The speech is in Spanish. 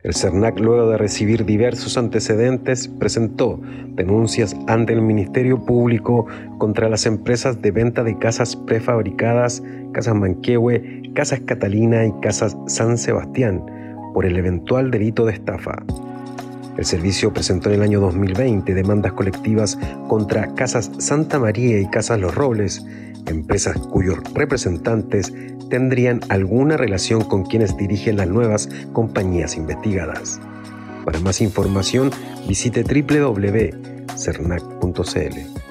El CERNAC, luego de recibir diversos antecedentes, presentó denuncias ante el Ministerio Público contra las empresas de venta de casas prefabricadas, Casas Manquehue, Casas Catalina y Casas San Sebastián, por el eventual delito de estafa. El servicio presentó en el año 2020 demandas colectivas contra Casas Santa María y Casas Los Robles, empresas cuyos representantes tendrían alguna relación con quienes dirigen las nuevas compañías investigadas. Para más información, visite www.cernac.cl.